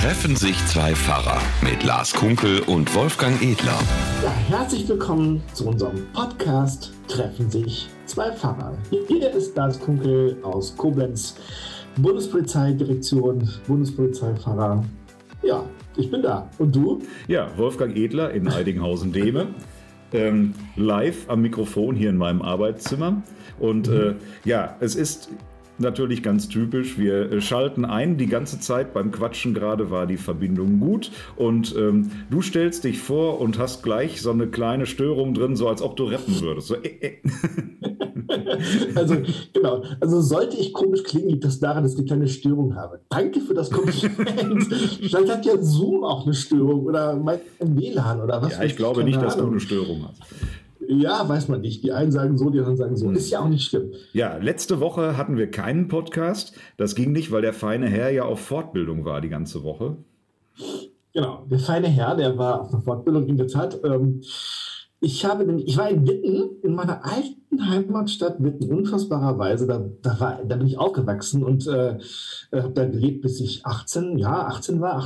Treffen sich zwei Pfarrer mit Lars Kunkel und Wolfgang Edler. Ja, herzlich willkommen zu unserem Podcast Treffen sich zwei Pfarrer. Hier ist Lars Kunkel aus Koblenz, Bundespolizeidirektion, Bundespolizeipfarrer. Ja, ich bin da. Und du? Ja, Wolfgang Edler in Eidinghausen-Dehme. Live am Mikrofon hier in meinem Arbeitszimmer. Und es ist natürlich ganz typisch. Wir schalten ein. Die ganze Zeit beim Quatschen gerade war die Verbindung gut. Und du stellst dich vor und hast gleich so eine kleine Störung drin, so als ob du rappen würdest. So, Also, genau. Also, sollte ich komisch klingen, liegt das daran, dass ich eine kleine Störung habe. Danke für das Kompliment. Vielleicht hat ja Zoom auch eine Störung oder mein WLAN oder was. Ja, ich glaube nicht, dass du eine Störung hast. Ja, weiß man nicht. Die einen sagen so, die anderen sagen so. Ist ja auch nicht schlimm. Ja, letzte Woche hatten wir keinen Podcast. Das ging nicht, weil der feine Herr ja auf Fortbildung war die ganze Woche. Genau, der feine Herr, der war auf einer Fortbildung in der Tat. Ich war in Witten, in meiner alten Heimatstadt Witten, unfassbarerweise. Da bin ich aufgewachsen und habe da gelebt, bis ich 18 war.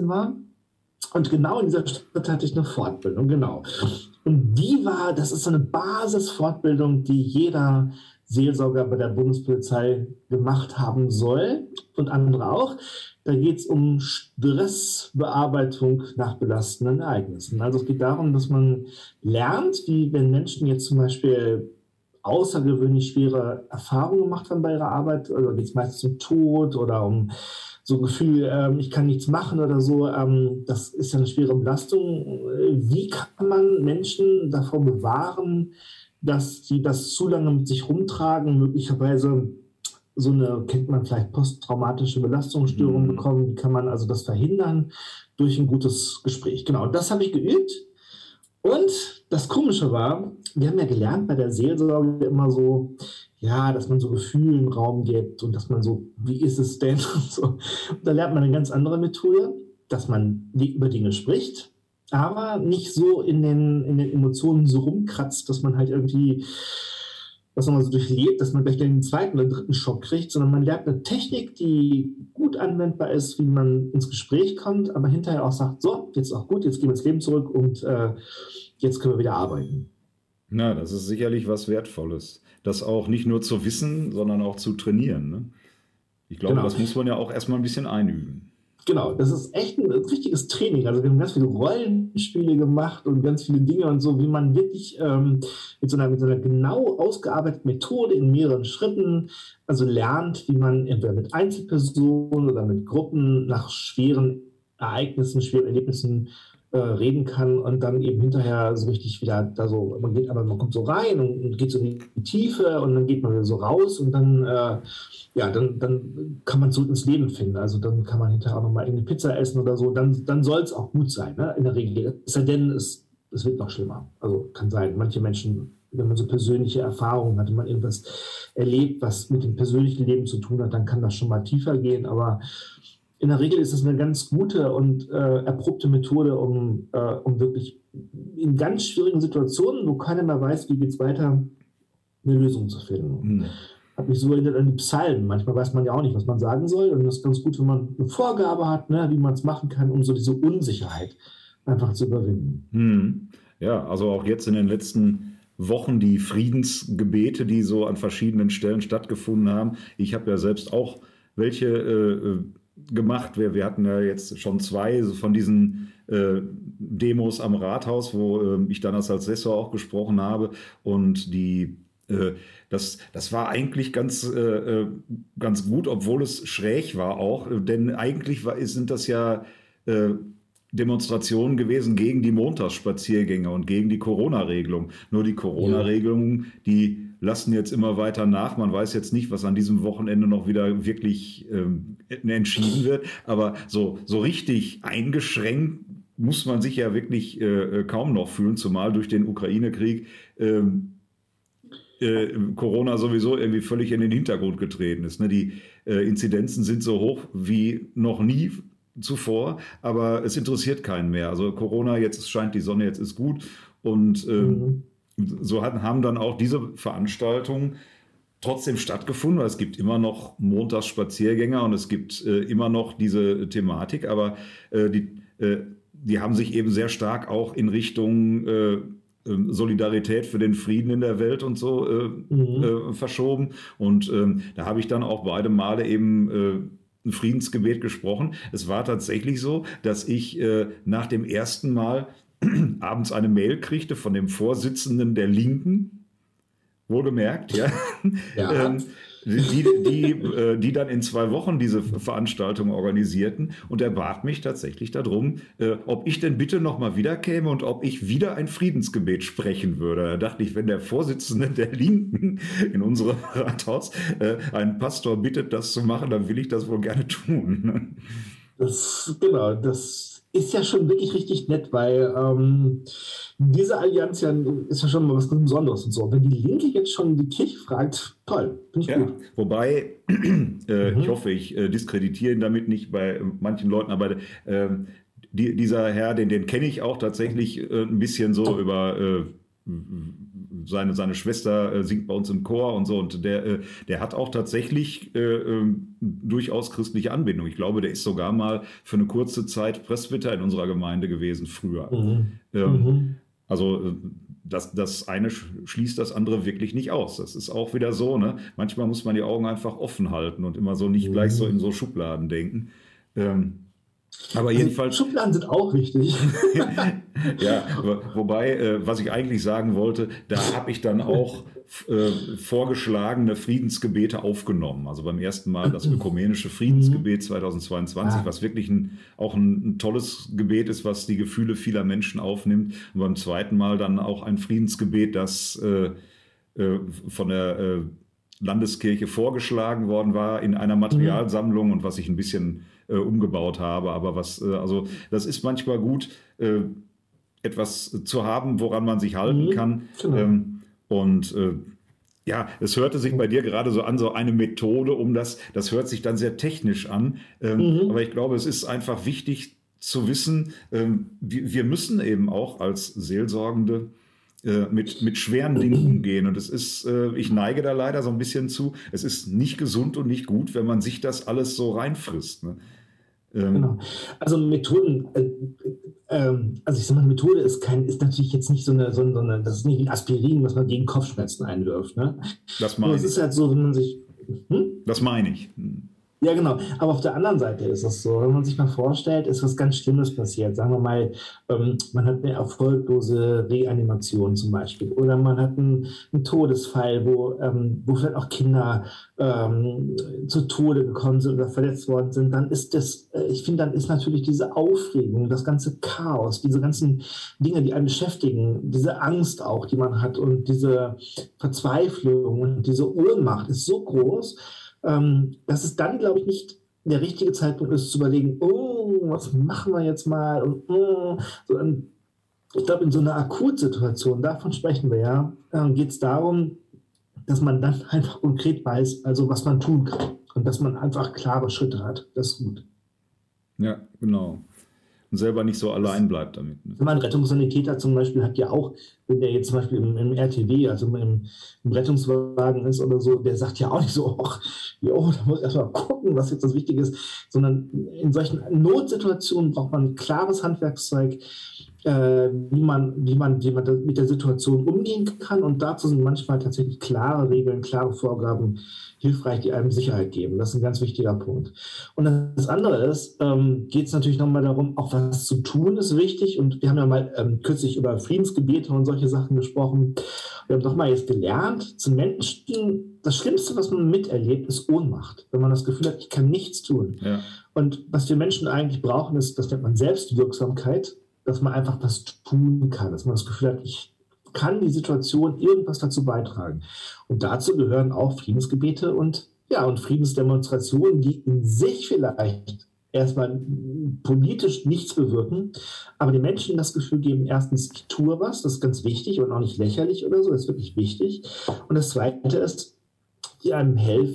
Und genau in dieser Stadt hatte ich eine Fortbildung, genau. Und das ist so eine Basisfortbildung, die jeder Seelsorger bei der Bundespolizei gemacht haben soll und andere auch. Da geht es um Stressbearbeitung nach belastenden Ereignissen. Also es geht darum, dass man lernt, wie wenn Menschen jetzt zum Beispiel außergewöhnlich schwere Erfahrungen gemacht haben bei ihrer Arbeit, oder geht es meistens um Tod oder um so ein Gefühl, ich kann nichts machen oder so, das ist ja eine schwere Belastung. Wie kann man Menschen davor bewahren, dass sie das zu lange mit sich rumtragen, möglicherweise so eine, kennt man vielleicht, posttraumatische Belastungsstörung bekommen? Wie kann man also das verhindern durch ein gutes Gespräch? Genau, das habe ich geübt. Und das Komische war, wir haben ja gelernt bei der Seelsorge immer so, ja, dass man so Gefühlen Raum gibt und dass man so, wie ist es denn? Und so. Und da lernt man eine ganz andere Methode, dass man über Dinge spricht, aber nicht so in den Emotionen so rumkratzt, dass man halt irgendwie, was man so durchlebt, dass man gleich den zweiten oder dritten Schock kriegt, sondern man lernt eine Technik, die gut anwendbar ist, wie man ins Gespräch kommt, aber hinterher auch sagt, so, jetzt ist auch gut, jetzt gehen wir ins Leben zurück und jetzt können wir wieder arbeiten. Na, das ist sicherlich was Wertvolles. Das auch nicht nur zu wissen, sondern auch zu trainieren. Ne? Ich glaube, Das muss man ja auch erstmal ein bisschen einüben. Genau, das ist echt ein richtiges Training. Also wir haben ganz viele Rollenspiele gemacht und ganz viele Dinge und so, wie man wirklich mit so einer genau ausgearbeiteten Methode in mehreren Schritten also lernt, wie man entweder mit Einzelpersonen oder mit Gruppen nach schweren Ereignissen, schweren Erlebnissen reden kann und dann eben hinterher so richtig wieder da so, man kommt so rein und geht so in die Tiefe und dann geht man wieder so raus und dann dann kann man zurück ins Leben finden. Also dann kann man hinterher auch nochmal eine Pizza essen oder so, dann soll es auch gut sein, ne? In der Regel. Es sei denn, es wird noch schlimmer. Also kann sein, manche Menschen, wenn man so persönliche Erfahrungen hat, wenn man irgendwas erlebt, was mit dem persönlichen Leben zu tun hat, dann kann das schon mal tiefer gehen, aber in der Regel ist es eine ganz gute und erprobte Methode, um wirklich in ganz schwierigen Situationen, wo keiner mehr weiß, wie geht es weiter, eine Lösung zu finden. Hat mich so erinnert an die Psalmen. Manchmal weiß man ja auch nicht, was man sagen soll. Und das ist ganz gut, wenn man eine Vorgabe hat, ne, wie man es machen kann, um so diese Unsicherheit einfach zu überwinden. Ja, also auch jetzt in den letzten Wochen die Friedensgebete, die so an verschiedenen Stellen stattgefunden haben. Ich habe ja selbst auch welche gemacht. Wir hatten ja jetzt schon 2 von diesen Demos am Rathaus, wo ich dann als Assessor auch gesprochen habe. Und das war eigentlich ganz gut, obwohl es schräg war auch. Denn eigentlich sind das ja Demonstrationen gewesen gegen die Montagsspaziergänge und gegen die Corona-Regelung. Nur die Corona-Regelungen, die lassen jetzt immer weiter nach. Man weiß jetzt nicht, was an diesem Wochenende noch wieder wirklich entschieden wird. Aber so richtig eingeschränkt muss man sich ja wirklich kaum noch fühlen, zumal durch den Ukraine-Krieg Corona sowieso irgendwie völlig in den Hintergrund getreten ist. Ne? Die Inzidenzen sind so hoch wie noch nie zuvor, aber es interessiert keinen mehr. Also Corona, jetzt scheint die Sonne, jetzt ist gut. Und so haben dann auch diese Veranstaltungen trotzdem stattgefunden, weil es gibt immer noch Montagsspaziergänger und es gibt immer noch diese Thematik, aber die haben sich eben sehr stark auch in Richtung Solidarität für den Frieden in der Welt und so verschoben. Und da habe ich dann auch beide Male eben ein Friedensgebet gesprochen. Es war tatsächlich so, dass ich nach dem ersten Mal abends eine Mail kriegte von dem Vorsitzenden der Linken, wohlgemerkt, ja. Ja. Die dann in 2 Wochen diese Veranstaltung organisierten. Und er bat mich tatsächlich darum, ob ich denn bitte nochmal wiederkäme und ob ich wieder ein Friedensgebet sprechen würde. Da dachte ich, wenn der Vorsitzende der Linken in unserem Rathaus einen Pastor bittet, das zu machen, dann will ich das wohl gerne tun. Genau, das ist ja schon wirklich richtig nett, weil diese Allianz ja, ist ja schon mal was Besonderes und so. Wenn die Linke jetzt schon die Kirche fragt, toll, finde ich gut. Wobei, ich hoffe, ich diskreditiere ihn damit nicht bei manchen Leuten, aber dieser Herr, den kenne ich auch tatsächlich ein bisschen so über seine Schwester singt bei uns im Chor und so, und der hat auch tatsächlich durchaus christliche Anbindung. Ich glaube, der ist sogar mal für eine kurze Zeit Presbyter in unserer Gemeinde gewesen früher. Also das eine schließt das andere wirklich nicht aus. Das ist auch wieder so, ne? Manchmal muss man die Augen einfach offen halten und immer so nicht gleich so in so Schubladen denken. Aber jedenfalls. Schubladen sind auch wichtig. Ja, wobei, was ich eigentlich sagen wollte, da habe ich dann auch vorgeschlagene Friedensgebete aufgenommen. Also beim ersten Mal das ökumenische Friedensgebet 2022, was wirklich auch ein tolles Gebet ist, was die Gefühle vieler Menschen aufnimmt. Und beim zweiten Mal dann auch ein Friedensgebet, das von der Landeskirche vorgeschlagen worden war in einer Materialsammlung und was ich ein bisschen umgebaut habe. Aber also das ist manchmal gut, etwas zu haben, woran man sich halten kann. Genau. Ja, es hörte sich bei dir gerade so an, so eine Methode, das hört sich dann sehr technisch an. Aber ich glaube, es ist einfach wichtig zu wissen, wir müssen eben auch als Seelsorgende mit schweren Dingen umgehen. Und es ist, ich neige da leider so ein bisschen zu, es ist nicht gesund und nicht gut, wenn man sich das alles so reinfrisst. Ne? Genau. Also Methoden, also ich sag mal, Methode ist natürlich jetzt nicht so eine, das ist nicht wie Aspirin, was man gegen Kopfschmerzen einwirft. Ne? Das meine ich. Es ist halt so, wenn man sich. Das meine ich. Ja, genau. Aber auf der anderen Seite ist es so, wenn man sich mal vorstellt, ist was ganz Schlimmes passiert. Sagen wir mal, man hat eine erfolglose Reanimation zum Beispiel. Oder man hat einen Todesfall, wo vielleicht auch Kinder zu Tode gekommen sind oder verletzt worden sind. Dann ist ich finde, dann ist natürlich diese Aufregung, das ganze Chaos, diese ganzen Dinge, die einen beschäftigen, diese Angst auch, die man hat und diese Verzweiflung und diese Ohnmacht ist so groß, dass es dann, glaube ich, nicht der richtige Zeitpunkt ist, zu überlegen, was machen wir jetzt mal? Und, ich glaube, in so einer Akutsituation, davon sprechen wir ja, geht es darum, dass man dann einfach konkret weiß, also was man tun kann und dass man einfach klare Schritte hat. Das ist gut. Ja, genau. Und selber nicht so allein bleibt damit. Ne? Ein Rettungssanitäter zum Beispiel hat ja auch, wenn der jetzt zum Beispiel im RTW, also im Rettungswagen ist oder so, der sagt ja auch nicht so, da muss ich erstmal gucken, was jetzt das Wichtige ist, sondern in solchen Notsituationen braucht man ein klares Handwerkszeug, wie man mit der Situation umgehen kann, und dazu sind manchmal tatsächlich klare Regeln, klare Vorgaben hilfreich, die einem Sicherheit geben. Das ist ein ganz wichtiger Punkt. Und das andere ist, geht es natürlich nochmal darum, auch was zu tun ist wichtig, und wir haben ja mal kürzlich über Friedensgebete und solche Sachen gesprochen. Wir haben doch mal jetzt gelernt, zu Menschen, das Schlimmste, was man miterlebt, ist Ohnmacht. Wenn man das Gefühl hat, ich kann nichts tun. Ja. Und was wir Menschen eigentlich brauchen, ist, das nennt man Selbstwirksamkeit, dass man einfach was tun kann, dass man das Gefühl hat, ich kann die Situation irgendwas dazu beitragen. Und dazu gehören auch Friedensgebete und Friedensdemonstrationen, die in sich vielleicht erstmal politisch nichts bewirken, aber den Menschen das Gefühl geben, erstens, ich tue was, das ist ganz wichtig und auch nicht lächerlich oder so, das ist wirklich wichtig. Und das Zweite ist, die einem helfen,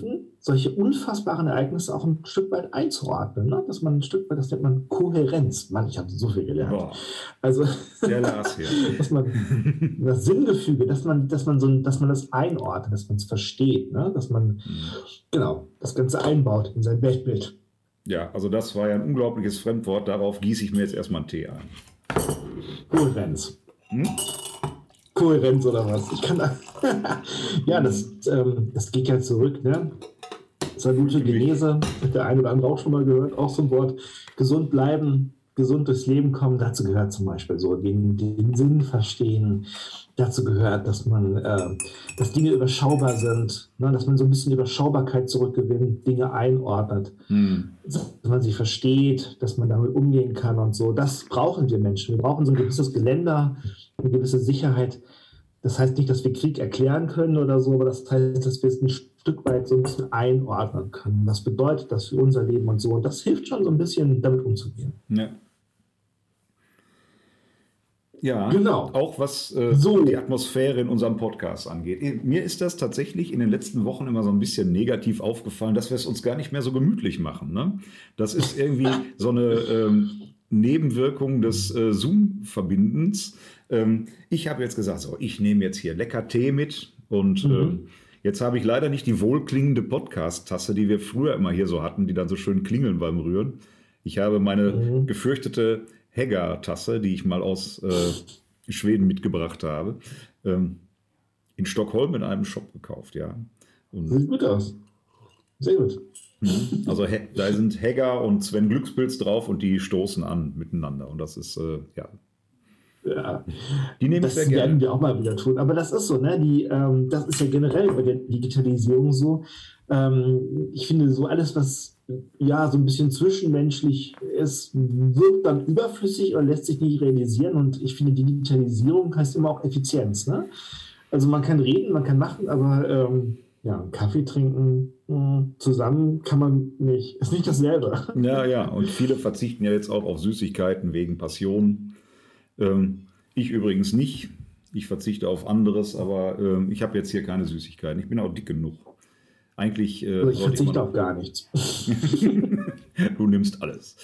solche unfassbaren Ereignisse auch ein Stück weit einzuordnen. Ne? Dass man ein Stück weit, das nennt man Kohärenz. Mann, ich habe so viel gelernt. Boah, Also, der Lars hier. dass man das Sinngefüge, dass man das einordnet, dass man es versteht, ne? Dass man genau das Ganze einbaut in sein Weltbild. Ja, also das war ja ein unglaubliches Fremdwort. Darauf gieße ich mir jetzt erstmal einen Tee ein. Kohärenz. Kohärenz oder was? Ich kann da. Ja, das geht ja zurück, ne? Salute Genese, hat der eine oder andere auch schon mal gehört, auch so ein Wort. Gesund bleiben, gesund durchs Leben kommen, dazu gehört zum Beispiel so den Sinn verstehen. Dazu gehört, dass Dinge überschaubar sind, ne? Dass man so ein bisschen Überschaubarkeit zurückgewinnt, Dinge einordnet, dass man sie versteht, dass man damit umgehen kann und so. Das brauchen wir Menschen. Wir brauchen so ein gewisses Geländer, eine gewisse Sicherheit. Das heißt nicht, dass wir Krieg erklären können oder so, aber das heißt, dass wir es ein Stück weit so ein bisschen einordnen können. Was bedeutet das für unser Leben und so? Und das hilft schon so ein bisschen, damit umzugehen. Ja. Ja, genau. Auch was die Atmosphäre in unserem Podcast angeht. Mir ist das tatsächlich in den letzten Wochen immer so ein bisschen negativ aufgefallen, dass wir es uns gar nicht mehr so gemütlich machen. Ne? Das ist irgendwie so eine Nebenwirkung des Zoom-Verbindens. Ich habe jetzt gesagt, so, ich nehme jetzt hier lecker Tee mit und jetzt habe ich leider nicht die wohlklingende Podcast-Tasse, die wir früher immer hier so hatten, die dann so schön klingeln beim Rühren. Ich habe meine gefürchtete Heggar-Tasse, die ich mal aus Schweden mitgebracht habe, in Stockholm in einem Shop gekauft, ja. Und sieht gut aus. Sehr gut. Also da sind Heggar und Sven Glückspilz drauf und die stoßen an miteinander. Und das ist, ja. Ja, die nehme ich sehr gerne. Das werden wir auch mal wieder tun. Aber das ist so, ne? Das ist ja generell bei der Digitalisierung so. Ich finde, so alles, was ja so ein bisschen zwischenmenschlich ist, wirkt dann überflüssig oder lässt sich nicht realisieren. Und ich finde, Digitalisierung heißt immer auch Effizienz. Ne? Also man kann reden, man kann machen, aber einen Kaffee trinken zusammen kann man nicht. Ist nicht dasselbe. Ja. Und viele verzichten ja jetzt auch auf Süßigkeiten wegen Passion. Ich übrigens nicht. Ich verzichte auf anderes, aber ich habe jetzt hier keine Süßigkeiten. Ich bin auch dick genug. Eigentlich ich verzichte auf gar nichts. Du nimmst alles.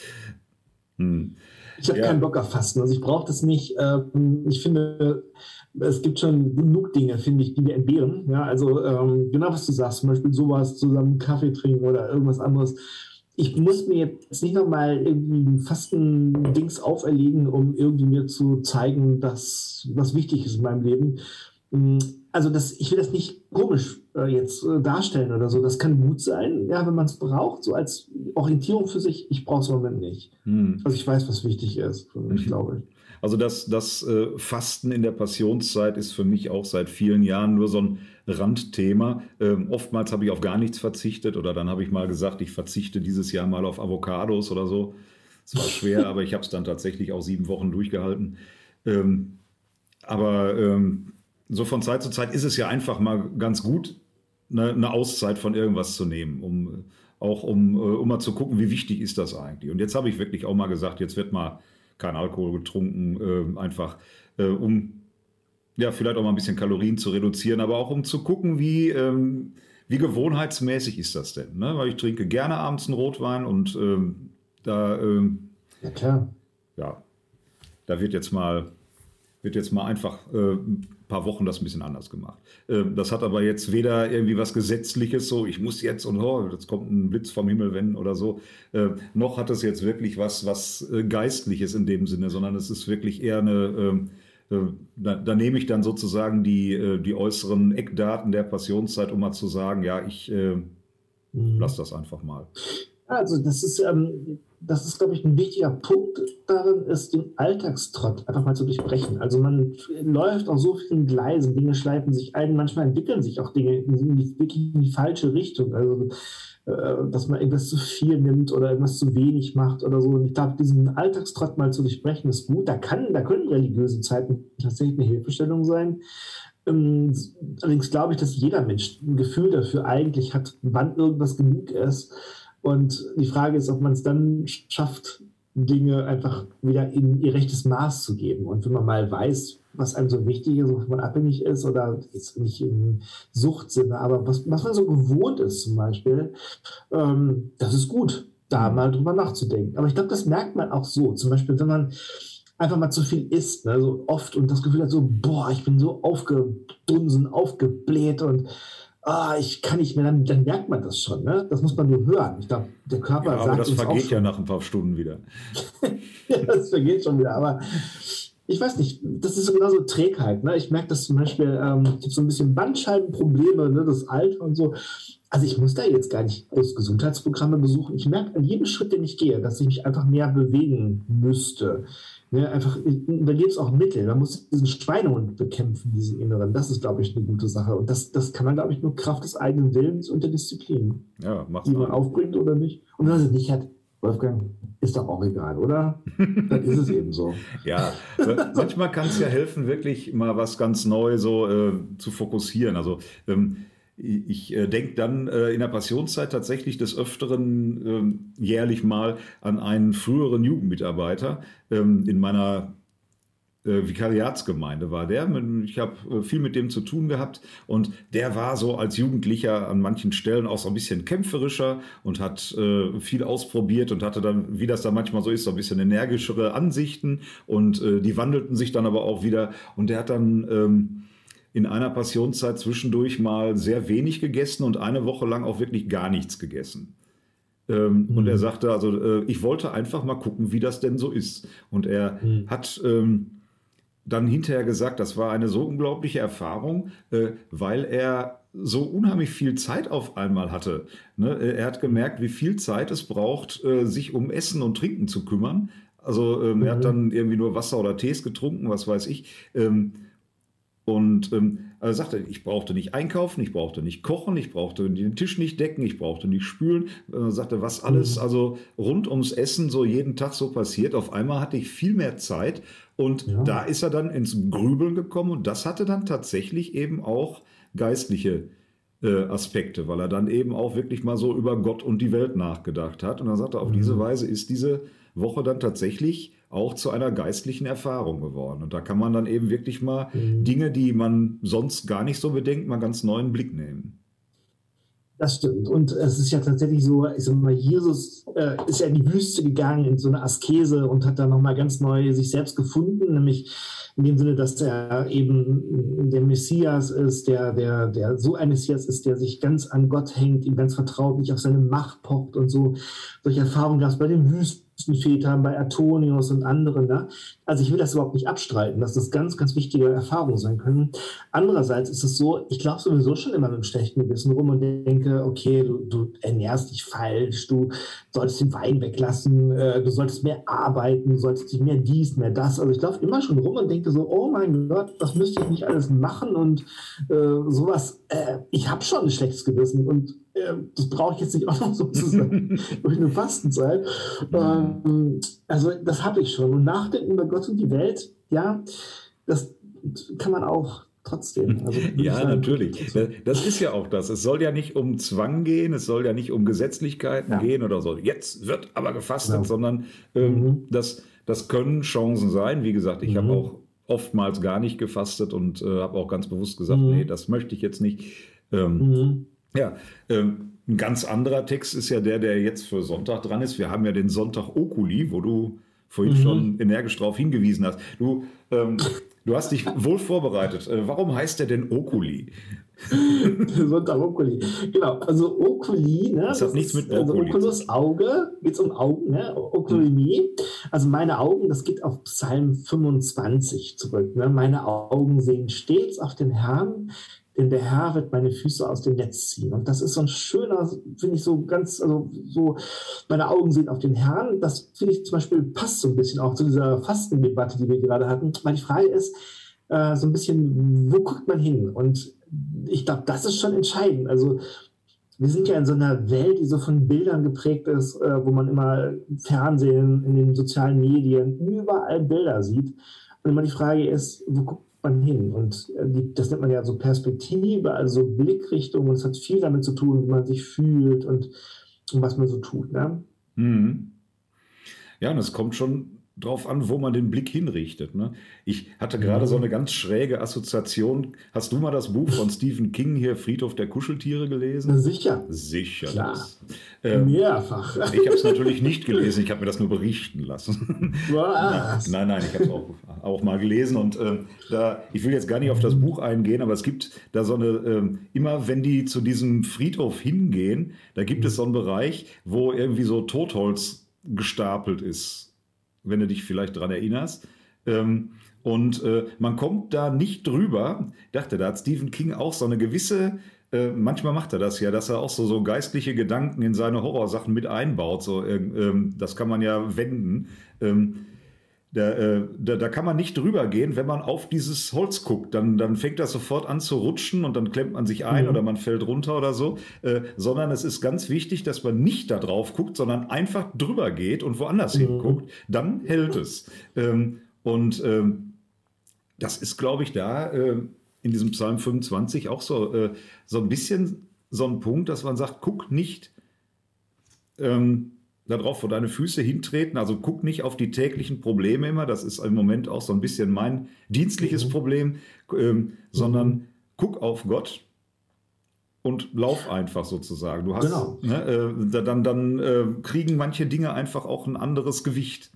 Ich habe keinen Bock auf Fasten. Also ich brauche das nicht. Ich finde, es gibt schon genug Dinge, finde ich, die wir entbehren. Ja, also genau, was du sagst, zum Beispiel sowas, zusammen Kaffee trinken oder irgendwas anderes. Ich muss mir jetzt nicht nochmal irgendwie ein Fasten-Dings auferlegen, um irgendwie mir zu zeigen, dass was wichtig ist in meinem Leben. Also ich will das nicht komisch jetzt darstellen oder so. Das kann gut sein, ja, wenn man es braucht, so als Orientierung für sich. Ich brauche es im Moment nicht. Also ich weiß, was wichtig ist für mich, glaube ich. Also das Fasten in der Passionszeit ist für mich auch seit vielen Jahren nur so ein Randthema. Oftmals habe ich auf gar nichts verzichtet oder dann habe ich mal gesagt, ich verzichte dieses Jahr mal auf Avocados oder so. Es war schwer, aber ich habe es dann tatsächlich auch 7 Wochen durchgehalten. Aber so von Zeit zu Zeit ist es ja einfach mal ganz gut, eine Auszeit von irgendwas zu nehmen, um mal zu gucken, wie wichtig ist das eigentlich. Und jetzt habe ich wirklich auch mal gesagt, jetzt wird mal kein Alkohol getrunken, einfach um vielleicht auch mal ein bisschen Kalorien zu reduzieren, aber auch um zu gucken, wie gewohnheitsmäßig ist das denn. Ne? Weil ich trinke gerne abends einen Rotwein und ja klar. Ja, da wird jetzt mal einfach ein paar Wochen das ein bisschen anders gemacht. Das hat aber jetzt weder irgendwie was Gesetzliches, so ich muss jetzt und jetzt kommt ein Blitz vom Himmel, wenn oder so, noch hat es jetzt wirklich was Geistliches in dem Sinne, sondern es ist wirklich eher da nehme ich dann sozusagen die äußeren Eckdaten der Passionszeit, um mal zu sagen, ja, ich lasse das einfach mal. Also das ist, glaube ich, ein wichtiger Punkt darin, ist den Alltagstrott einfach mal zu durchbrechen. Also man läuft auf so vielen Gleisen, Dinge schleifen sich ein, manchmal entwickeln sich auch Dinge wirklich in die falsche Richtung. Also dass man irgendwas zu viel nimmt oder irgendwas zu wenig macht oder so. Und ich glaube, diesen Alltagstrott mal zu durchbrechen, ist gut. Da können religiöse Zeiten tatsächlich eine Hilfestellung sein. Allerdings glaube ich, dass jeder Mensch ein Gefühl dafür eigentlich hat, wann irgendwas genug ist. Und die Frage ist, ob man es dann schafft, Dinge einfach wieder in ihr rechtes Maß zu geben. Und wenn man mal weiß, was einem so wichtig ist, wovon man abhängig ist, oder jetzt nicht im Suchtsinne, aber was man so gewohnt ist zum Beispiel, das ist gut, da mal drüber nachzudenken. Aber ich glaube, das merkt man auch so. Zum Beispiel, wenn man einfach mal zu viel isst, ne, so oft und das Gefühl hat so, boah, ich bin so aufgedunsen, aufgebläht und ich kann nicht mehr, dann merkt man das schon. Ne? Das muss man nur hören. Ich glaube, der Körper aber sagt das uns auch vergeht ja schon. nach ein paar Stunden wieder. Ja, das vergeht schon wieder. Aber ich weiß nicht, das ist so genauso Trägheit. Ne? Ich merke das zum Beispiel, ich habe so ein bisschen Bandscheibenprobleme, ne, das Alter und so. Also ich muss da jetzt gar nicht groß Gesundheitsprogramme besuchen. Ich merke an jedem Schritt, den ich gehe, dass ich mich einfach mehr bewegen müsste. Ne, einfach, da gibt es auch Mittel. Man muss diesen Schweinehund bekämpfen, diesen Inneren. Das ist, glaube ich, eine gute Sache. Und das kann man, glaube ich, nur Kraft des eigenen Willens und der Disziplin, Ja, macht's die man mal. aufbringt oder nicht. Und wenn man sie nicht hat, Wolfgang, ist doch auch egal, oder? Dann ist es eben so. Ja, manchmal kann es ja helfen, wirklich mal was ganz neu so zu fokussieren. Also ich denke dann in der Passionszeit tatsächlich des Öfteren jährlich mal an einen früheren Jugendmitarbeiter in meiner Vikariatsgemeinde war der. Ich habe viel mit dem zu tun gehabt und der war so als Jugendlicher an manchen Stellen auch so ein bisschen kämpferischer und hat viel ausprobiert und hatte dann, wie das da manchmal so ist, so ein bisschen energischere Ansichten und die wandelten sich dann aber auch wieder und der hat dann in einer Passionszeit zwischendurch mal sehr wenig gegessen und eine Woche lang auch wirklich gar nichts gegessen. Und er sagte, also ich wollte einfach mal gucken, wie das denn so ist. Und er hat dann hinterher gesagt, das war eine so unglaubliche Erfahrung, weil er so unheimlich viel Zeit auf einmal hatte. Ne? Er hat gemerkt, wie viel Zeit es braucht, sich um Essen und Trinken zu kümmern. Also er hat dann irgendwie nur Wasser oder Tees getrunken, was weiß ich. Also sagte, ich brauchte nicht einkaufen, ich brauchte nicht kochen, ich brauchte den Tisch nicht decken, ich brauchte nicht spülen. Sagte, was alles also rund ums Essen so jeden Tag so passiert. Auf einmal hatte ich viel mehr Zeit und da ist er dann ins Grübeln gekommen und das hatte dann tatsächlich eben auch geistliche Aspekte, weil er dann eben auch wirklich mal so über Gott und die Welt nachgedacht hat. Und dann sagte er, auf diese Weise ist diese Woche dann tatsächlich auch zu einer geistlichen Erfahrung geworden. Und da kann man dann eben wirklich mal Dinge, die man sonst gar nicht so bedenkt, mal ganz neuen Blick nehmen. Das stimmt. Und es ist ja tatsächlich so, ich sag mal, Jesus ist ja in die Wüste gegangen, in so eine Askese und hat da nochmal ganz neu sich selbst gefunden, nämlich in dem Sinne, dass er eben der Messias ist, der so ein Messias ist, der sich ganz an Gott hängt, ihm ganz vertraut, nicht auf seine Macht pocht und so. Solche Erfahrungen gab es bei den Wüstenvätern, bei Antonius und anderen. Ne? Also ich will das überhaupt nicht abstreiten, dass das ganz, ganz wichtige Erfahrungen sein können. Andererseits ist es so, ich glaube sowieso schon immer mit einem schlechten Gewissen rum und denke, okay, du ernährst dich falsch, du solltest den Wein weglassen, du solltest mehr arbeiten, du solltest dich mehr dies, mehr das. Also ich laufe immer schon rum und denke so, oh mein Gott, das müsste ich nicht alles machen und sowas. Ich habe schon ein schlechtes Gewissen und das brauche ich jetzt nicht auch noch sozusagen durch eine Fastenzeit. Also das habe ich schon. Und nachdenken über Gott und die Welt, ja, das kann man auch trotzdem. Also, ja, natürlich. Das ist ja auch das. Es soll ja nicht um Zwang gehen, es soll ja nicht um Gesetzlichkeiten gehen oder so. Jetzt wird aber gefastet, sondern das können Chancen sein. Wie gesagt, ich habe auch oftmals gar nicht gefastet und habe auch ganz bewusst gesagt, nee, das möchte ich jetzt nicht. Ja, ein ganz anderer Text ist ja der jetzt für Sonntag dran ist. Wir haben ja den Sonntag Oculi, wo du vorhin schon energisch darauf hingewiesen hast. Du hast dich wohl vorbereitet. Warum heißt der denn Oculi? Sonntag Oculi. Genau, also Oculi, ne? Das hat nichts mit also Oculi Oculus, Auge, geht es um Augen, ne? Oculimi. Also meine Augen, das geht auf Psalm 25 zurück. Ne? Meine Augen sehen stets auf den Herrn, denn der Herr wird meine Füße aus dem Netz ziehen. Und das ist so ein schöner, finde ich so ganz, also so, meine Augen sehen auf den Herrn. Das finde ich zum Beispiel passt so ein bisschen auch zu dieser Fastendebatte, die wir gerade hatten. Weil die Frage ist so ein bisschen, wo guckt man hin? Und ich glaube, das ist schon entscheidend. Also wir sind ja in so einer Welt, die so von Bildern geprägt ist, wo man immer im Fernsehen, in den sozialen Medien, überall Bilder sieht. Und immer die Frage ist, wo guckt man hin? Und das nennt man ja so Perspektive, also Blickrichtung. Und es hat viel damit zu tun, wie man sich fühlt und was man so tut. Ne? Ja, und es kommt schon drauf an, wo man den Blick hinrichtet. Ne? Ich hatte gerade so eine ganz schräge Assoziation. Hast du mal das Buch von Stephen King hier, Friedhof der Kuscheltiere, gelesen? Na, sicher. Sicher. Klar. Mehrfach. Ich habe es natürlich nicht gelesen, ich habe mir das nur berichten lassen. Was? Nein, ich habe es auch mal gelesen. Und ich will jetzt gar nicht auf das Buch eingehen, aber es gibt da so eine, immer wenn die zu diesem Friedhof hingehen, da gibt es so einen Bereich, wo irgendwie so Totholz gestapelt ist, wenn du dich vielleicht daran erinnerst. Und man kommt da nicht drüber. Ich dachte, da hat Stephen King auch so eine gewisse, manchmal macht er das ja, dass er auch so geistliche Gedanken in seine Horrorsachen mit einbaut. So, das kann man ja wenden. Da kann man nicht drüber gehen, wenn man auf dieses Holz guckt. Dann fängt das sofort an zu rutschen und dann klemmt man sich ein oder man fällt runter oder so. Sondern es ist ganz wichtig, dass man nicht da drauf guckt, sondern einfach drüber geht und woanders hinguckt. Dann hält es. Das ist, glaube ich, da in diesem Psalm 25 auch so ein bisschen so ein Punkt, dass man sagt, guck nicht darauf, wo deine Füße hintreten. Also guck nicht auf die täglichen Probleme immer. Das ist im Moment auch so ein bisschen mein dienstliches Problem, sondern guck auf Gott und lauf einfach sozusagen. Du hast, genau. Dann kriegen manche Dinge einfach auch ein anderes Gewicht.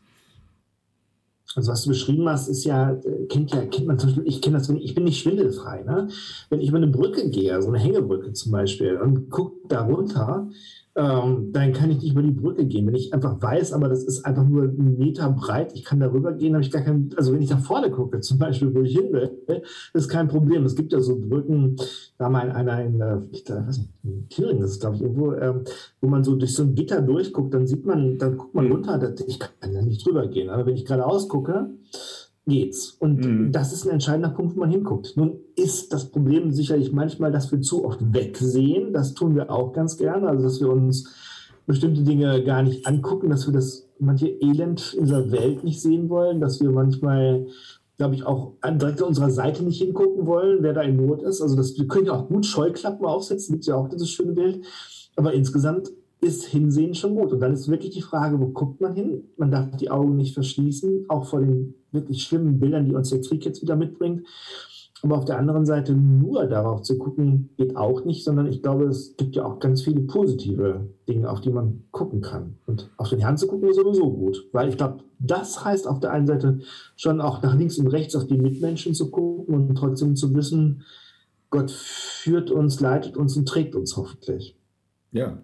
Also was du beschrieben hast, ist ja, kennt man zum Beispiel, ich kenne das, ich bin nicht schwindelfrei. Ne? Wenn ich über eine Brücke gehe, so eine Hängebrücke zum Beispiel, und gucke da runter, dann kann ich nicht über die Brücke gehen. Wenn ich einfach weiß, aber das ist einfach nur 1 Meter breit, ich kann darüber gehen, habe ich gar kein, also wenn ich nach vorne gucke, zum Beispiel, wo ich hin will, ist kein Problem. Es gibt ja so Brücken, da mal einer in Thüringen, das ist glaube ich irgendwo, wo man so durch so ein Gitter durchguckt, dann guckt man runter, ich kann da nicht drüber gehen. Aber wenn ich geradeaus gucke, geht's. Und das ist ein entscheidender Punkt, wo man hinguckt. Nun ist das Problem sicherlich manchmal, dass wir zu oft wegsehen. Das tun wir auch ganz gerne. Also, dass wir uns bestimmte Dinge gar nicht angucken, dass wir das manche Elend in dieser Welt nicht sehen wollen, dass wir manchmal, glaube ich, auch direkt an unserer Seite nicht hingucken wollen, wer da in Not ist. Also, wir können ja auch gut Scheuklappen aufsetzen, gibt es ja auch dieses schöne Bild. Aber insgesamt ist Hinsehen schon gut. Und dann ist wirklich die Frage, wo guckt man hin? Man darf die Augen nicht verschließen, auch vor den wirklich schlimmen Bildern, die uns der Krieg jetzt wieder mitbringt. Aber auf der anderen Seite nur darauf zu gucken, geht auch nicht, sondern ich glaube, es gibt ja auch ganz viele positive Dinge, auf die man gucken kann. Und auf den Herrn zu gucken ist sowieso gut, weil ich glaube, das heißt auf der einen Seite schon auch nach links und rechts auf die Mitmenschen zu gucken und trotzdem zu wissen, Gott führt uns, leitet uns und trägt uns hoffentlich. Ja.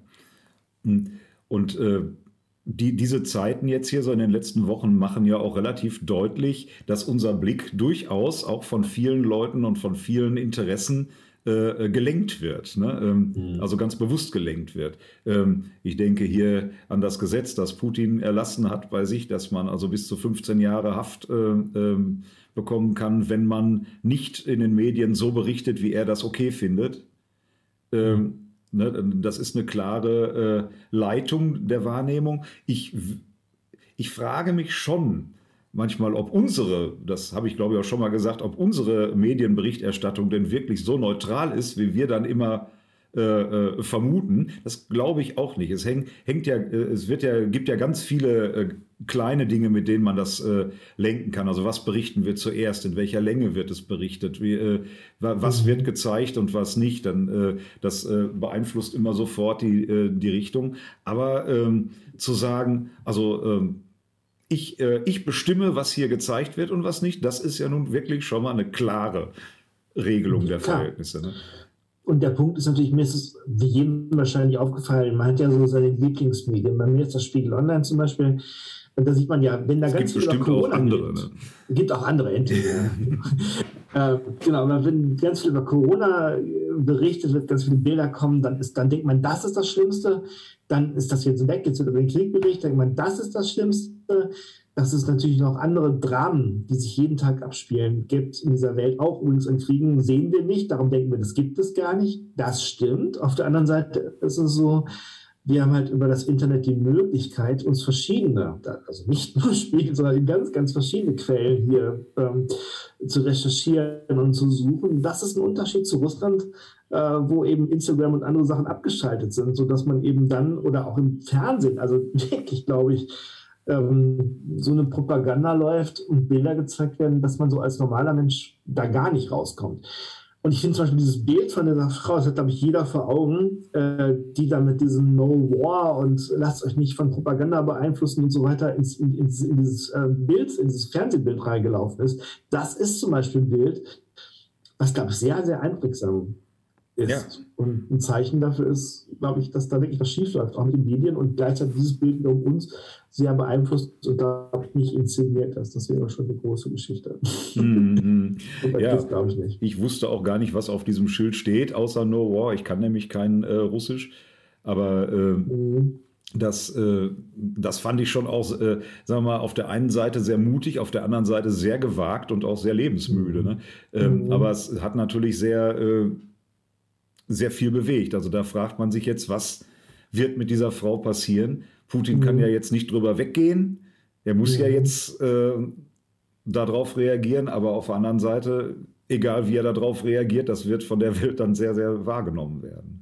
Und diese Zeiten jetzt hier so in den letzten Wochen machen ja auch relativ deutlich, dass unser Blick durchaus auch von vielen Leuten und von vielen Interessen gelenkt wird, ne? Also ganz bewusst gelenkt wird. Ich denke hier an das Gesetz, das Putin erlassen hat bei sich, dass man also bis zu 15 Jahre Haft bekommen kann, wenn man nicht in den Medien so berichtet, wie er das okay findet. Das ist eine klare Leitung der Wahrnehmung. Ich frage mich schon manchmal, ob das habe ich glaube ich auch schon mal gesagt, ob unsere Medienberichterstattung denn wirklich so neutral ist, wie wir dann immer vermuten. Das glaube ich auch nicht. Es gibt ja ganz viele kleine Dinge, mit denen man das lenken kann. Also was berichten wir zuerst, in welcher Länge wird es berichtet, was wird gezeigt und was nicht. Dann das beeinflusst immer sofort die Richtung. Aber zu sagen, also ich bestimme, was hier gezeigt wird und was nicht, das ist ja nun wirklich schon mal eine klare Regelung der Verhältnisse. Ne? Und der Punkt ist natürlich, mir ist es wie jedem wahrscheinlich aufgefallen, man hat ja so seine Lieblingsmedien. Bei mir ist das Spiegel Online zum Beispiel. Und da sieht man ja, wenn da ganz viel über Corona andere, geht, gibt auch andere entweder. Genau, wenn ganz viel über Corona berichtet wird, ganz viele Bilder kommen, dann denkt man, das ist das Schlimmste. Dann ist das jetzt weg, jetzt wird über den Krieg berichtet, denkt man, das ist das Schlimmste. Dass es natürlich noch andere Dramen, die sich jeden Tag abspielen, gibt in dieser Welt. Auch übrigens in Kriegen sehen wir nicht, darum denken wir, das gibt es gar nicht. Das stimmt. Auf der anderen Seite ist es so, wir haben halt über das Internet die Möglichkeit, uns verschiedene, also nicht nur Spiegel, sondern ganz, ganz verschiedene Quellen hier zu recherchieren und zu suchen. Das ist ein Unterschied zu Russland, wo eben Instagram und andere Sachen abgeschaltet sind, sodass man eben dann, oder auch im Fernsehen, also wirklich, glaube ich, so eine Propaganda läuft und Bilder gezeigt werden, dass man so als normaler Mensch da gar nicht rauskommt. Und ich finde zum Beispiel dieses Bild von dieser Frau, das hat, glaube ich, jeder vor Augen, die da mit diesem No War und lasst euch nicht von Propaganda beeinflussen und so weiter in dieses Bild, in dieses Fernsehbild reingelaufen ist. Das ist zum Beispiel ein Bild, was, glaube ich, sehr, sehr einprägsam ist. Ja. Und ein Zeichen dafür ist, glaube ich, dass da wirklich was schief läuft, auch mit den Medien und gleichzeitig dieses Bild um uns sehr beeinflusst und da nicht inszeniert ist. Das wäre schon eine große Geschichte. Ja, das glaube ich nicht. Ich wusste auch gar nicht, was auf diesem Schild steht, außer No War. Ich kann nämlich kein Russisch, aber das fand ich schon auch, sagen wir mal, auf der einen Seite sehr mutig, auf der anderen Seite sehr gewagt und auch sehr lebensmüde. Ne? Aber es hat natürlich sehr viel bewegt. Also da fragt man sich jetzt, was wird mit dieser Frau passieren? Putin kann ja jetzt nicht drüber weggehen. Er muss ja jetzt darauf reagieren, aber auf der anderen Seite, egal wie er darauf reagiert, das wird von der Welt dann sehr, sehr wahrgenommen werden.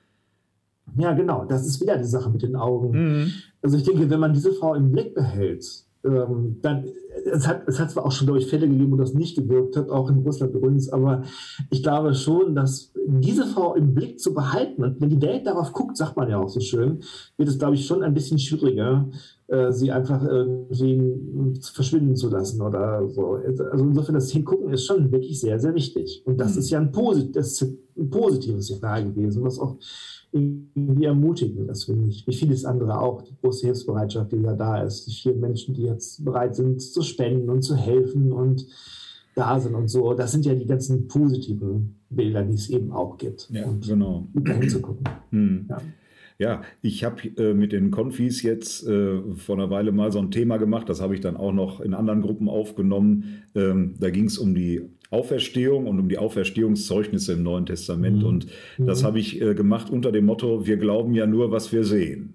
Ja, genau. Das ist wieder die Sache mit den Augen. Also ich denke, wenn man diese Frau im Blick behält, dann, es hat zwar auch schon, glaube ich, Fälle gegeben, wo das nicht gewirkt hat, auch in Russland übrigens, aber ich glaube schon, dass diese Frau im Blick zu behalten, und wenn die Welt darauf guckt, sagt man ja auch so schön, wird es, glaube ich, schon ein bisschen schwieriger, sie einfach irgendwie verschwinden zu lassen oder so. Also insofern, das Hingucken ist schon wirklich sehr, sehr wichtig. Und das ist ja ein positives Signal gewesen, was auch irgendwie ermutigen, das finde ich, wie vieles andere auch, die große Hilfsbereitschaft, die ja da ist, die vielen Menschen, die jetzt bereit sind zu spenden und zu helfen und da sind und so, das sind ja die ganzen positiven Bilder, die es eben auch gibt. Ja, und genau. Da hinzugucken. Ja, ich habe mit den Konfis jetzt vor einer Weile mal so ein Thema gemacht, das habe ich dann auch noch in anderen Gruppen aufgenommen. Da ging es um die Auferstehung und um die Auferstehungszeugnisse im Neuen Testament. Und das habe ich gemacht unter dem Motto, wir glauben ja nur, was wir sehen.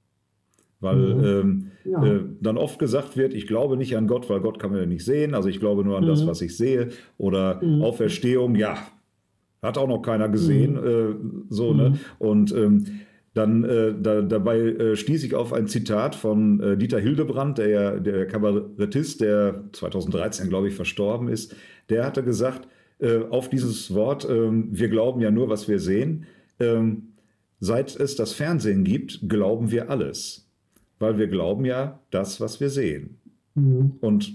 Weil dann oft gesagt wird, ich glaube nicht an Gott, weil Gott kann man ja nicht sehen. Also ich glaube nur an das, was ich sehe. Oder Auferstehung, ja, hat auch noch keiner gesehen. Ne? Und dann dabei stieß ich auf ein Zitat von Dieter Hildebrand, der Kabarettist, der 2013, glaube ich, verstorben ist. Der hatte gesagt, auf dieses Wort, wir glauben ja nur, was wir sehen, seit es das Fernsehen gibt, glauben wir alles. Weil wir glauben ja das, was wir sehen. Und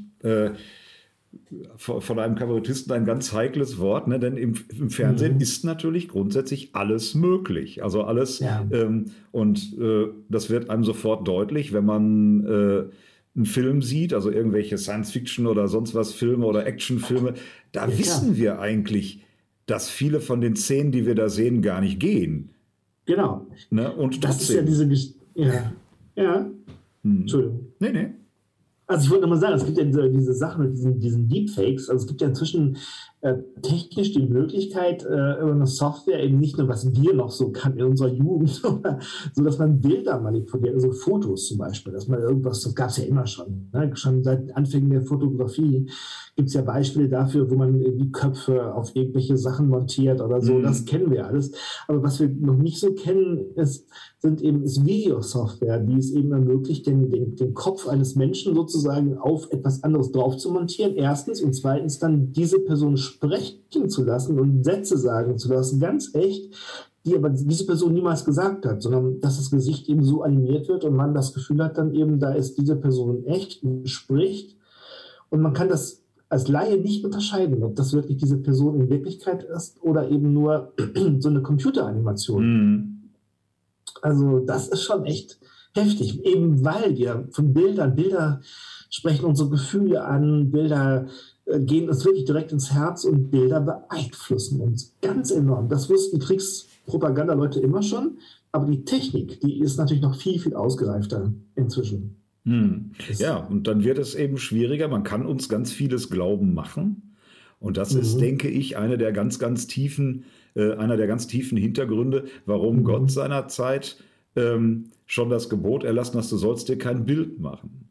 von einem Kabarettisten ein ganz heikles Wort, ne? Denn im Fernsehen ist natürlich grundsätzlich alles möglich. Also alles, und das wird einem sofort deutlich, wenn man einen Film sieht, also irgendwelche Science-Fiction oder sonst was Filme oder Actionfilme, da wissen wir eigentlich, dass viele von den Szenen, die wir da sehen, gar nicht gehen. Genau. Ne? Und das ist ja diese Entschuldigung. Nee. Also ich wollte nochmal sagen, es gibt ja diese Sachen mit diesen Deepfakes, also es gibt ja inzwischen technisch die Möglichkeit, über eine Software eben nicht nur, was wir noch so kannten in unserer Jugend, so dass man Bilder manipuliert, also Fotos zum Beispiel, dass man irgendwas, das gab es ja immer schon, ne? Schon seit Anfängen der Fotografie gibt es ja Beispiele dafür, wo man die Köpfe auf irgendwelche Sachen montiert oder so, das kennen wir alles. Aber was wir noch nicht so kennen, ist Videosoftware, die es eben ermöglicht, den Kopf eines Menschen sozusagen auf etwas anderes drauf zu montieren, erstens, und zweitens dann diese Person sprechen zu lassen und Sätze sagen zu lassen, ganz echt, die aber diese Person niemals gesagt hat, sondern dass das Gesicht eben so animiert wird und man das Gefühl hat dann eben, da ist diese Person echt, spricht und man kann das als Laie nicht unterscheiden, ob das wirklich diese Person in Wirklichkeit ist oder eben nur so eine Computeranimation. Also das ist schon echt heftig, eben weil wir von Bilder sprechen unsere Gefühle an, Bilder gehen uns wirklich direkt ins Herz und Bilder beeinflussen uns ganz enorm. Das wussten Kriegspropaganda-Leute immer schon, aber die Technik, die ist natürlich noch viel, viel ausgereifter inzwischen. Ja, und dann wird es eben schwieriger. Man kann uns ganz vieles Glauben machen. Und das ist, denke ich, einer der ganz tiefen Hintergründe, warum Gott seinerzeit schon das Gebot erlassen hat, du sollst dir kein Bild machen.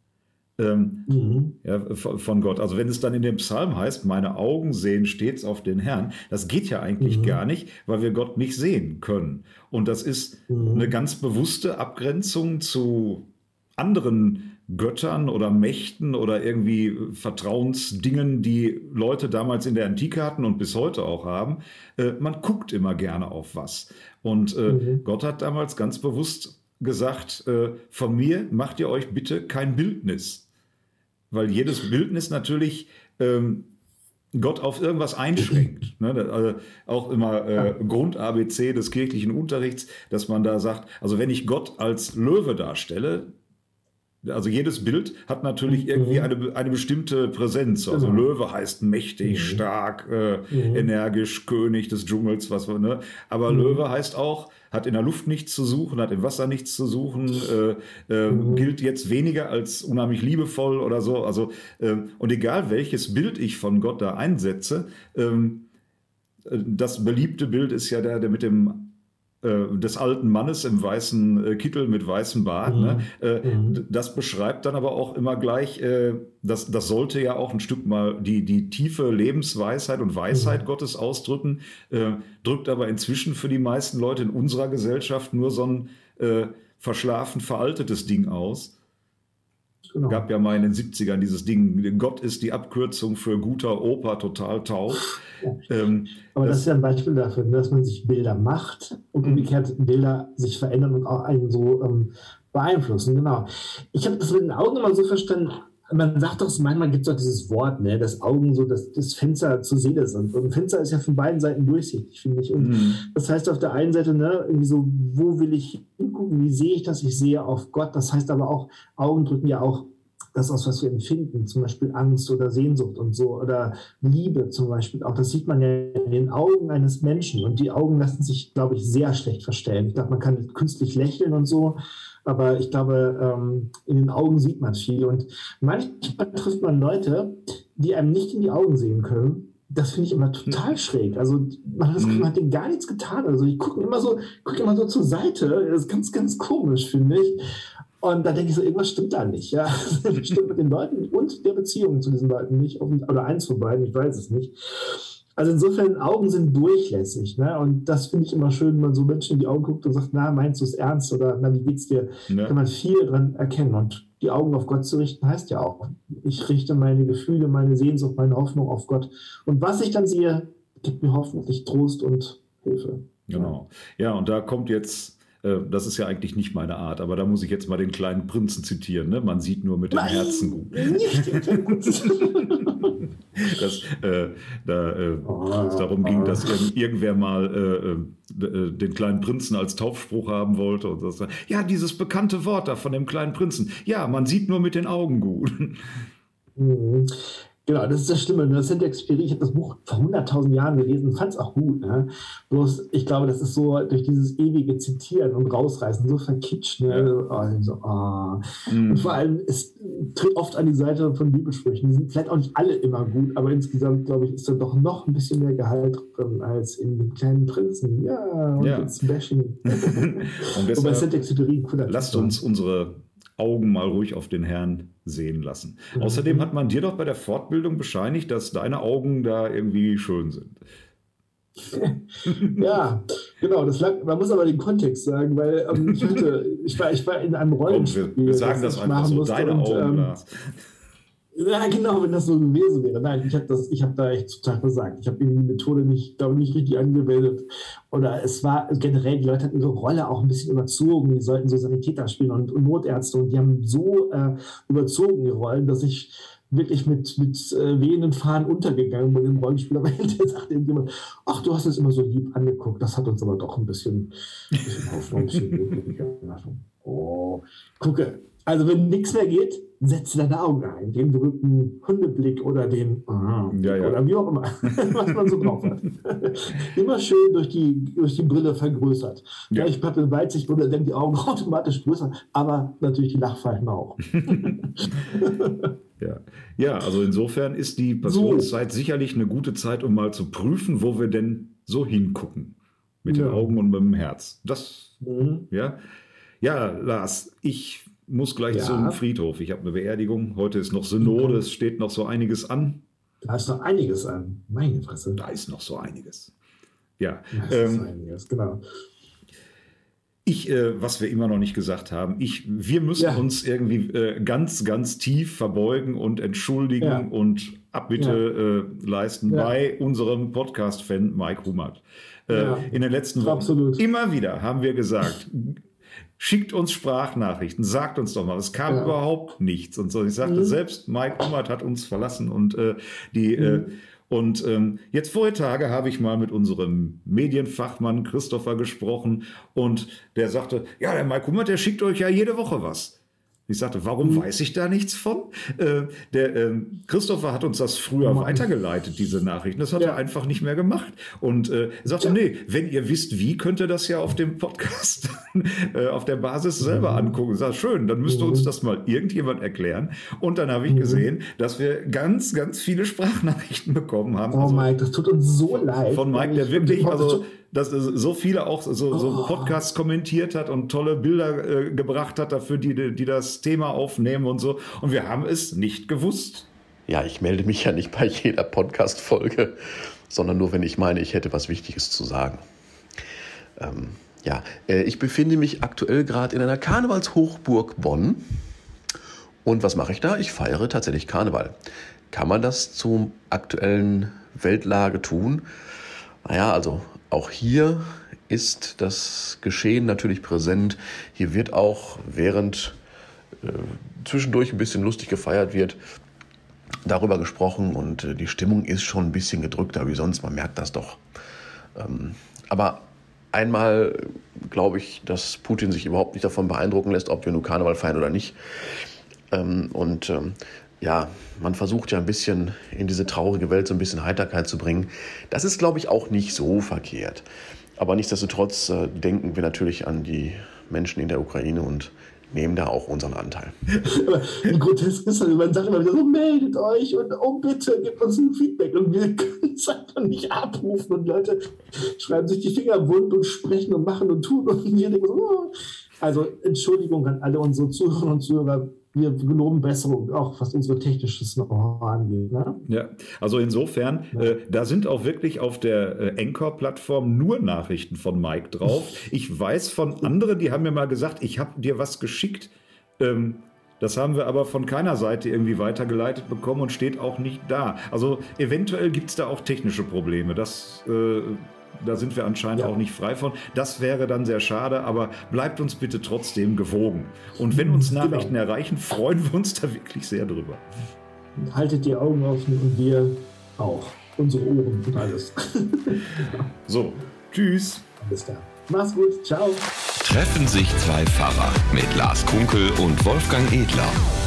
Von Gott. Also wenn es dann in dem Psalm heißt, meine Augen sehen stets auf den Herrn, das geht ja eigentlich gar nicht, weil wir Gott nicht sehen können. Und das ist eine ganz bewusste Abgrenzung zu anderen Göttern oder Mächten oder irgendwie Vertrauensdingen, die Leute damals in der Antike hatten und bis heute auch haben. Man guckt immer gerne auf was. Und Gott hat damals ganz bewusst gesagt, von mir macht ihr euch bitte kein Bildnis. Weil jedes Bildnis natürlich Gott auf irgendwas einschränkt. Ne? Also auch immer Grund-ABC des kirchlichen Unterrichts, dass man da sagt, also wenn ich Gott als Löwe darstelle, also jedes Bild hat natürlich irgendwie eine bestimmte Präsenz. Also Genau. Löwe heißt mächtig, stark, energisch, König des Dschungels, was wir, ne? Aber Löwe heißt auch, hat in der Luft nichts zu suchen, hat im Wasser nichts zu suchen, gilt jetzt weniger als unheimlich liebevoll oder so. Also, und egal welches Bild ich von Gott da einsetze, das beliebte Bild ist ja der mit dem des alten Mannes im weißen Kittel mit weißem Bart. Ne? Das beschreibt dann aber auch immer gleich, das sollte ja auch ein Stück mal die tiefe Lebensweisheit und Weisheit Gottes ausdrücken, drückt aber inzwischen für die meisten Leute in unserer Gesellschaft nur so ein verschlafen veraltetes Ding aus. Genau. Gab ja mal in den 70ern dieses Ding, Gott ist die Abkürzung für guter Opa, total taub. Aber das ist ja ein Beispiel dafür, dass man sich Bilder macht und umgekehrt Bilder sich verändern und auch einen so beeinflussen. Genau. Ich habe das mit den Augen immer so verstanden, man sagt doch, manchmal gibt es doch dieses Wort, ne, dass Augen so das Fenster zur Seele sind. Und ein Fenster ist ja von beiden Seiten durchsichtig, finde ich. Und das heißt auf der einen Seite, ne, irgendwie so, wo will ich hingucken, wie sehe ich das? Ich sehe auf Gott. Das heißt aber auch, Augen drücken ja auch das aus, was wir empfinden, zum Beispiel Angst oder Sehnsucht und so, oder Liebe zum Beispiel auch. Das sieht man ja in den Augen eines Menschen. Und die Augen lassen sich, glaube ich, sehr schlecht verstellen. Ich glaube, man kann künstlich lächeln und so, aber ich glaube, in den Augen sieht man viel. Und manchmal trifft man Leute, die einem nicht in die Augen sehen können. Das finde ich immer total schräg. Also man hat denen gar nichts getan. Also ich gucke immer so zur Seite. Das ist ganz, ganz komisch, finde ich. Und da denke ich so, irgendwas stimmt da nicht. Ja? Das stimmt mit den Leuten und der Beziehung zu diesen Leuten nicht. Oder eins von beiden, ich weiß es nicht. Also insofern, Augen sind durchlässig. Ne? Und das finde ich immer schön, wenn man so Menschen in die Augen guckt und sagt, na, meinst du es ernst? Oder na, wie geht's dir? Ja. Kann man viel dran erkennen. Und die Augen auf Gott zu richten, heißt ja auch, ich richte meine Gefühle, meine Sehnsucht, meine Hoffnung auf Gott. Und was ich dann sehe, gibt mir hoffentlich Trost und Hilfe. Genau. Ja, und da kommt jetzt... Das ist ja eigentlich nicht meine Art, aber da muss ich jetzt mal den kleinen Prinzen zitieren. Ne? Man sieht nur mit dem Herzen gut. Darum ging, dass irgendwer mal den kleinen Prinzen als Taufspruch haben wollte. Und das, ja, dieses bekannte Wort da von dem kleinen Prinzen. Ja, man sieht nur mit den Augen gut. Genau, das ist das Schlimme. Das Saint-Exupéry, ich habe das Buch vor 100.000 Jahren gelesen und fand es auch gut. Ne? Bloß, ich glaube, das ist so durch dieses ewige Zitieren und Rausreißen so verkitscht. Ne? Ja. Und vor allem, es tritt oft an die Seite von Bibelsprüchen. Die sind vielleicht auch nicht alle immer gut, aber insgesamt, glaube ich, ist da doch noch ein bisschen mehr Gehalt drin als in den kleinen Prinzen. Ja, und jetzt Bashing. Und deshalb lasst uns unsere Augen mal ruhig auf den Herrn sehen lassen. Außerdem hat man dir doch bei der Fortbildung bescheinigt, dass deine Augen da irgendwie schön sind. Ja, genau. Man muss aber den Kontext sagen, weil ich war in einem Rollenspiel. Wir sagen das einfach so, deine Augen, Lars. Ja, genau, wenn das so gewesen wäre. Nein, ich habe da echt total versagt. Ich habe irgendwie die Methode nicht richtig angewendet. Oder es war generell, die Leute hatten ihre Rolle auch ein bisschen überzogen. Die sollten so Sanitäter spielen und Notärzte. Und die haben so überzogen die Rollen, dass ich wirklich mit wehenden Fahnen untergegangen bin im Rollenspiel. Aber hinterher sagte irgendjemand, ach, du hast es immer so lieb angeguckt. Das hat uns aber doch ein bisschen Hoffnung, ein bisschen Mut gemacht. Oh, gucke. Also wenn nichts mehr geht, setze deine Augen ein. Den berühmten Hundeblick oder den oder wie auch immer, was man so drauf hat. Immer schön durch die Brille vergrößert. Ja. Ich habe eine Weitsichtbrille, dann die Augen automatisch größer, aber natürlich die Lachfalten auch. Ja, also insofern ist die Passionszeit sicherlich eine gute Zeit, um mal zu prüfen, wo wir denn so hingucken. Mit den Augen und mit dem Herz. Das, ja, Lars, ich muss gleich zum Friedhof. Ich habe eine Beerdigung. Heute ist noch Synode. Es steht noch so einiges an. Da ist noch einiges an. Meine Fresse. Da ist noch so einiges. Ja. Da ist einiges, genau. was wir immer noch nicht gesagt haben, wir müssen uns irgendwie ganz, ganz tief verbeugen und entschuldigen und Abbitte leisten bei unserem Podcast-Fan Mike Hummert. In den letzten Wochen immer wieder haben wir gesagt, schickt uns Sprachnachrichten, sagt uns doch mal, es kam überhaupt nichts. Und so, ich sagte, selbst Mike Hummert hat uns verlassen und jetzt vorige Tage habe ich mal mit unserem Medienfachmann Christopher gesprochen und der sagte, ja, der Mike Hummert, der schickt euch ja jede Woche was. Ich sagte, warum weiß ich da nichts von? Der Christopher hat uns das früher weitergeleitet, diese Nachrichten. Das hat er einfach nicht mehr gemacht. Und er sagte, nee, wenn ihr wisst, wie, könnt ihr das ja auf dem Podcast auf der Basis selber angucken. Ich sage, schön, dann müsste uns das mal irgendjemand erklären. Und dann habe ich gesehen, dass wir ganz, ganz viele Sprachnachrichten bekommen haben. Oh, Mike, das tut uns so leid. Von Mike, der wirklich, dass so viele auch so Podcasts kommentiert hat und tolle Bilder gebracht hat dafür, die das Thema aufnehmen und so. Und wir haben es nicht gewusst. Ja, ich melde mich ja nicht bei jeder Podcast-Folge, sondern nur, wenn ich meine, ich hätte was Wichtiges zu sagen. Ich befinde mich aktuell gerade in einer Karnevalshochburg Bonn. Und was mache ich da? Ich feiere tatsächlich Karneval. Kann man das zur aktuellen Weltlage tun? Naja, also auch hier ist das Geschehen natürlich präsent. Hier wird auch, während zwischendurch ein bisschen lustig gefeiert wird, darüber gesprochen und die Stimmung ist schon ein bisschen gedrückter wie sonst, man merkt das doch. Aber einmal glaube ich, dass Putin sich überhaupt nicht davon beeindrucken lässt, ob wir nur Karneval feiern oder nicht. Man versucht ja ein bisschen in diese traurige Welt so ein bisschen Heiterkeit zu bringen. Das ist, glaube ich, auch nicht so verkehrt. Aber nichtsdestotrotz denken wir natürlich an die Menschen in der Ukraine und nehmen da auch unseren Anteil. Aber wie grotesk ist das? Man sagt immer wieder so, meldet euch und oh bitte, gebt uns ein Feedback. Und wir können es einfach nicht abrufen. Und Leute schreiben sich die Finger wund und sprechen und machen und tun. Und wir denken so, oh. Also Entschuldigung an alle unsere Zuhörerinnen und Zuhörer. Wir geloben Besserung, auch was unsere technisches Know-how angeht. Ne? Ja, also insofern, da sind auch wirklich auf der Anchor-Plattform nur Nachrichten von Mike drauf. Ich weiß von anderen, die haben mir mal gesagt, ich habe dir was geschickt. Das haben wir aber von keiner Seite irgendwie weitergeleitet bekommen und steht auch nicht da. Also eventuell gibt es da auch technische Probleme. Da sind wir anscheinend auch nicht frei von. Das wäre dann sehr schade, aber bleibt uns bitte trotzdem gewogen. Und wenn uns Nachrichten erreichen, freuen wir uns da wirklich sehr drüber. Haltet die Augen offen und wir auch. Unsere Ohren und alles. So, tschüss. Alles klar. Mach's gut. Ciao. Treffen sich zwei Pfarrer mit Lars Kunkel und Wolfgang Edler.